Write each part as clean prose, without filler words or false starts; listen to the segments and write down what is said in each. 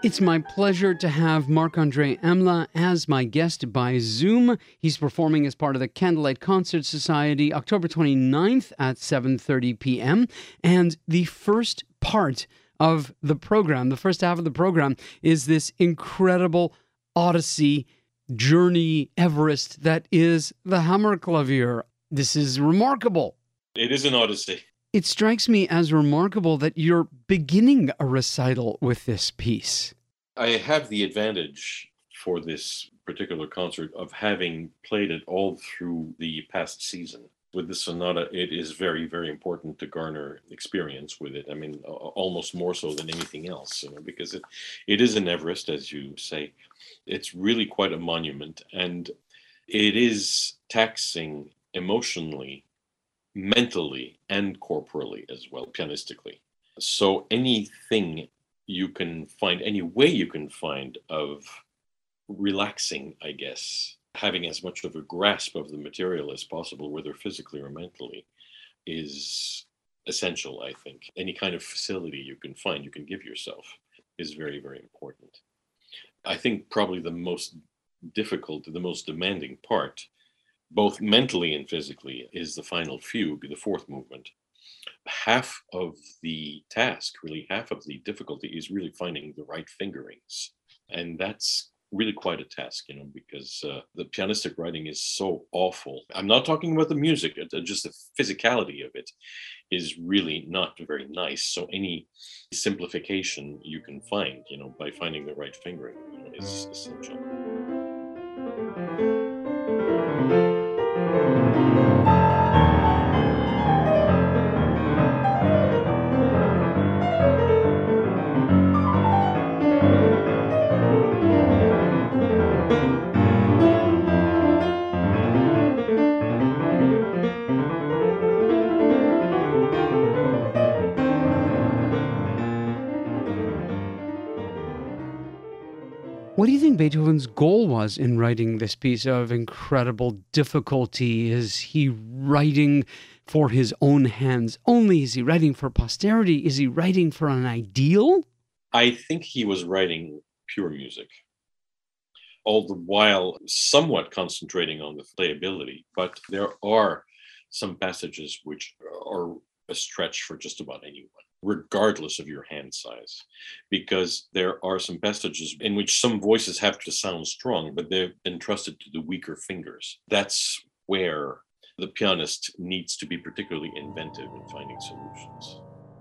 It's my pleasure to have Marc-Andre Amla as my guest by Zoom. He's performing as part of the Candlelight Concert Society October 29th at 7:30 p.m. And the first part of the program, the first half of the program, is this incredible Odyssey, journey, Everest that is the Hammerklavier. This is remarkable. It is an odyssey. It strikes me as remarkable that you're beginning a recital with this piece. I have the advantage for this particular concert of having played it all through the past season. With the sonata, it is very, very important to garner experience with it. I mean, almost more so than anything else, because it is an Everest, as you say. It's really quite a monument, and it is taxing emotionally, mentally, and corporally as well, pianistically. So anything you can find, any way you can find of relaxing, I guess, having as much of a grasp of the material as possible, whether physically or mentally, is essential, I think. Any kind of facility you can find, you can give yourself, is very, very important. I think probably the most difficult, the most demanding part, both mentally and physically, is the final fugue, the fourth movement. Half of the task, really half of the difficulty, is really finding the right fingerings. And that's really quite a task, because the pianistic writing is so awful. I'm not talking about the music, just the physicality of it is really not very nice. So any simplification you can find, by finding the right fingering, is essential. What do you think Beethoven's goal was in writing this piece of incredible difficulty? Is he writing for his own hands only? Is he writing for posterity? Is he writing for an ideal? I think he was writing pure music, all the while somewhat concentrating on the playability, but there are some passages which are a stretch for just about anyone, regardless of your hand size, because there are some passages in which some voices have to sound strong, but they've been trusted to the weaker fingers. That's where the pianist needs to be particularly inventive in finding solutions.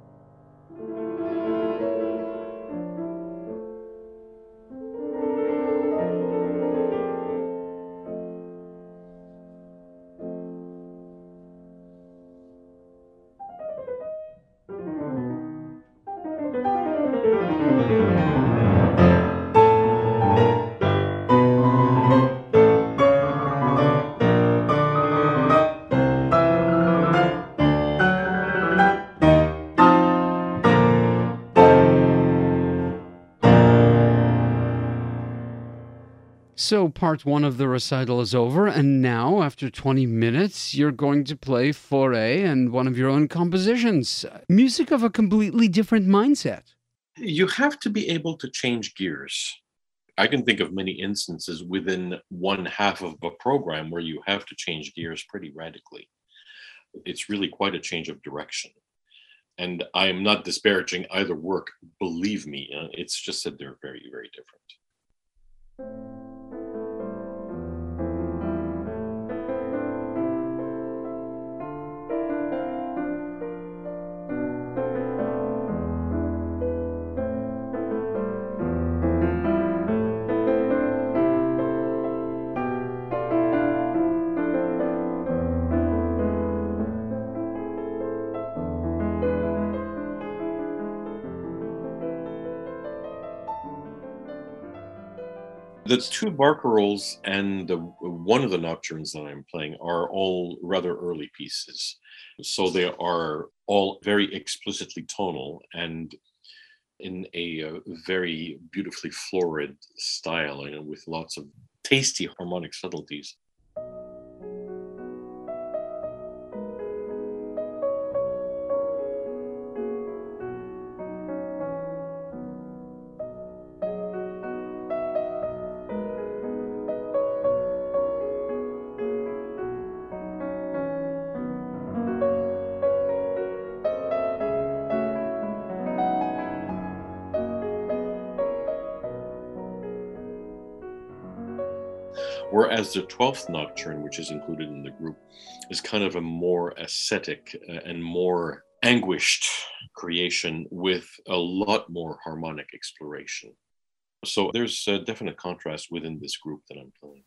So part one of the recital is over, and now, after 20 minutes, you're going to play Fauré and one of your own compositions. Music of a completely different mindset. You have to be able to change gears. I can think of many instances within one half of a program where you have to change gears pretty radically. It's really quite a change of direction. And I am not disparaging either work, believe me. It's just that they're very, very different. The two barcarolles and one of the nocturnes that I'm playing are all rather early pieces. So they are all very explicitly tonal and in a very beautifully florid style, with lots of tasty harmonic subtleties. Whereas the 12th Nocturne, which is included in the group, is kind of a more ascetic and more anguished creation with a lot more harmonic exploration. So there's a definite contrast within this group that I'm playing.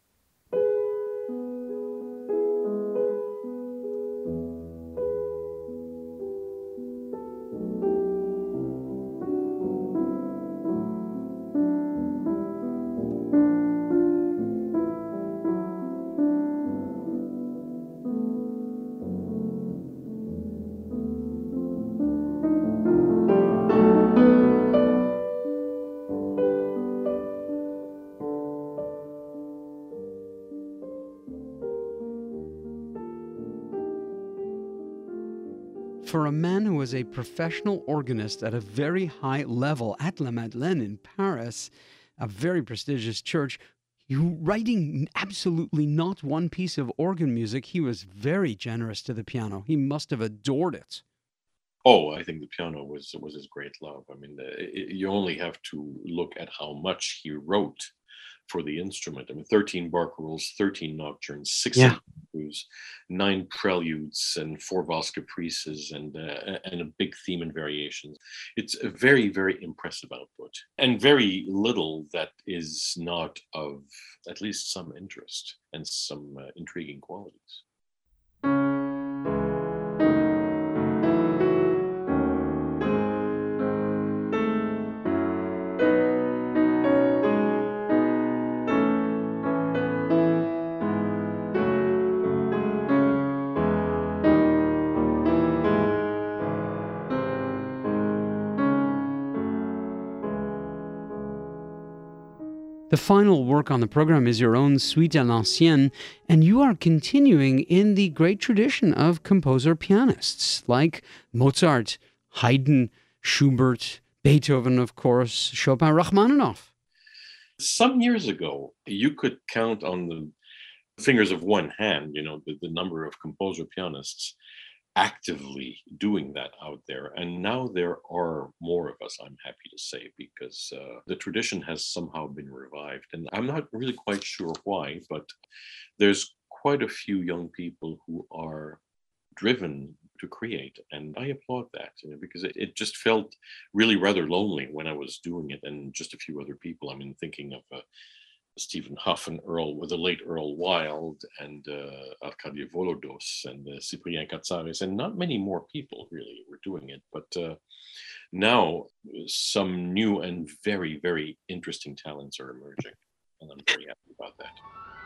For a man who was a professional organist at a very high level at La Madeleine in Paris, a very prestigious church, writing absolutely not one piece of organ music, he was very generous to the piano. He must have adored it. Oh, I think the piano was his great love. I mean, you only have to look at how much he wrote for the instrument. I mean, 13 barcarolles, 13 nocturnes, six Yeah. impromptus, 9 preludes, and 4 valse caprices, and a big theme and variations. It's a very, very impressive output, and very little that is not of at least some interest and some intriguing qualities. The final work on the program is your own Suite à l'ancienne, and you are continuing in the great tradition of composer pianists like Mozart, Haydn, Schubert, Beethoven, of course, Chopin, Rachmaninoff. Some years ago, you could count on the fingers of one hand, the number of composer pianists actively doing that out there. And now there are more of us, I'm happy to say, because the tradition has somehow been revived. And I'm not really quite sure why, but there's quite a few young people who are driven to create. And I applaud that, because it just felt really rather lonely when I was doing it, and just a few other people. I mean, thinking of Stephen Huff and the late Earl Wild, and Arkady Volodos, and Cyprien Katsaris, and not many more people really were doing it. But now some new and very, very interesting talents are emerging, and I'm very happy about that.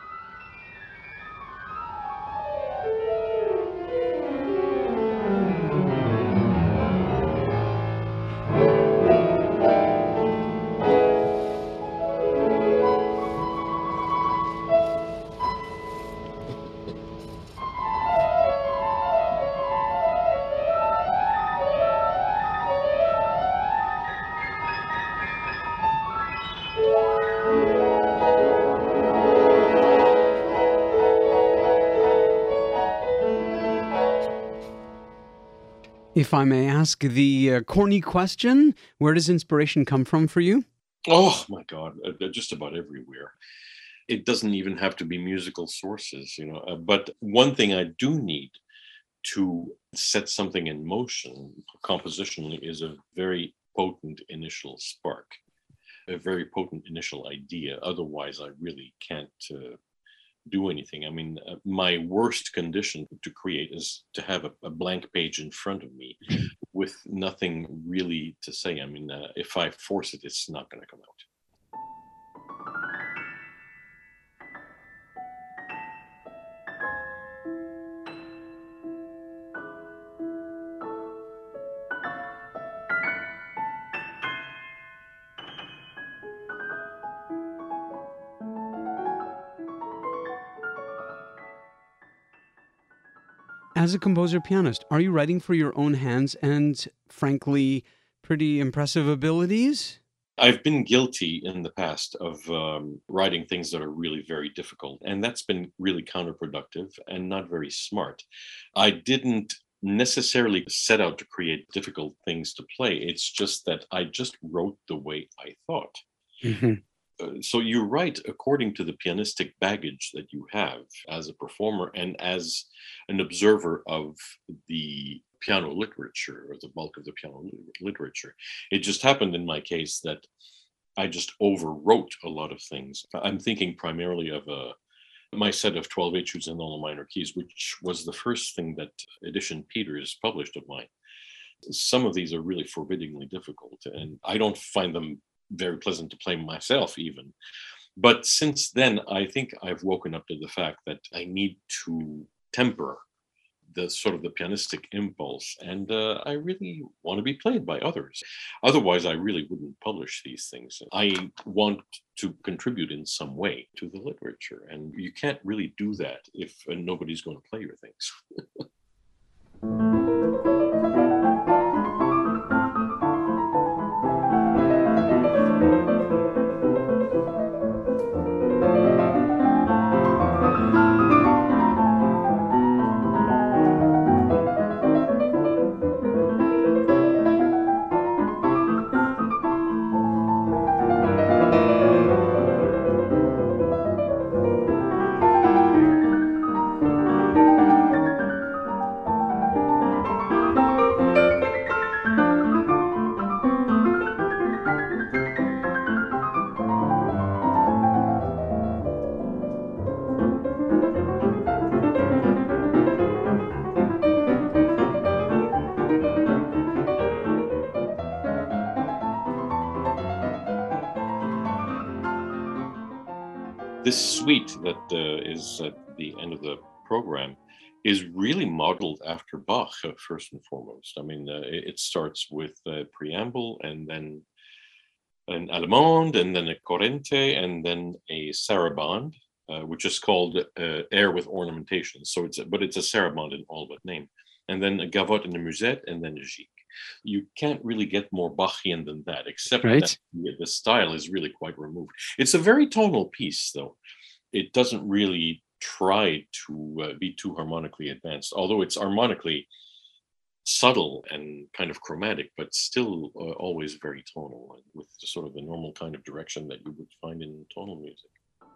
If I may ask the corny question, where does inspiration come from for you? Oh my God, just about everywhere. It doesn't even have to be musical sources, but one thing I do need to set something in motion compositionally is a very potent initial spark, a very potent initial idea. Otherwise, I really can't do anything. I mean, my worst condition to create is to have a blank page in front of me with nothing really to say. I mean, if I force it, it's not going to come out. As a composer pianist, are you writing for your own hands and, frankly, pretty impressive abilities? I've been guilty in the past of writing things that are really very difficult, and that's been really counterproductive and not very smart. I didn't necessarily set out to create difficult things to play. It's just that I just wrote the way I thought. Hmm. So you're right, according to the pianistic baggage that you have as a performer and as an observer of the piano literature or the bulk of the piano literature. It just happened in my case that I just overwrote a lot of things. I'm thinking primarily of my set of 12 etudes in all the minor keys, which was the first thing that Edition Peters published of mine. Some of these are really forbiddingly difficult, and I don't find them very pleasant to play myself, even. But since then, I think I've woken up to the fact that I need to temper the sort of the pianistic impulse, and I really want to be played by others. Otherwise, I really wouldn't publish these things. I want to contribute in some way to the literature, and you can't really do that if nobody's going to play your things. This suite that is at the end of the program is really modeled after Bach, first and foremost. I mean, it starts with a preamble and then an allemande and then a corrente and then a sarabande, which is called air with ornamentation. So it's a sarabande in all but name. And then a gavotte and a musette and then a gigue. You can't really get more Bachian than that, except Right. that the style is really quite removed. It's a very tonal piece, though. It doesn't really try to be too harmonically advanced, although it's harmonically subtle and kind of chromatic, but still always very tonal, with sort of the normal kind of direction that you would find in tonal music.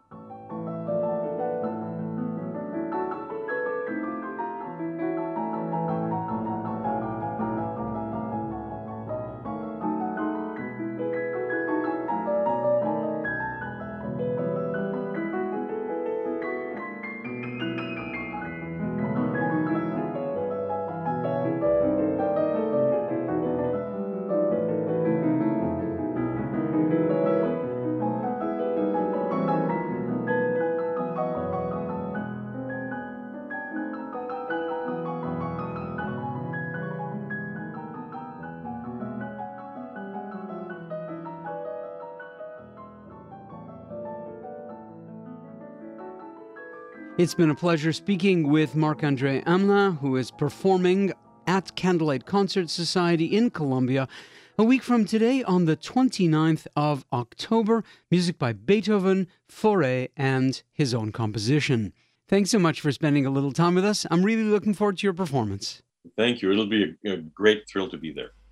It's been a pleasure speaking with Marc-André Hamelin, who is performing at Candlelight Concert Society in Columbia a week from today on the 29th of October. Music by Beethoven, Fauré, and his own composition. Thanks so much for spending a little time with us. I'm really looking forward to your performance. Thank you. It'll be a great thrill to be there.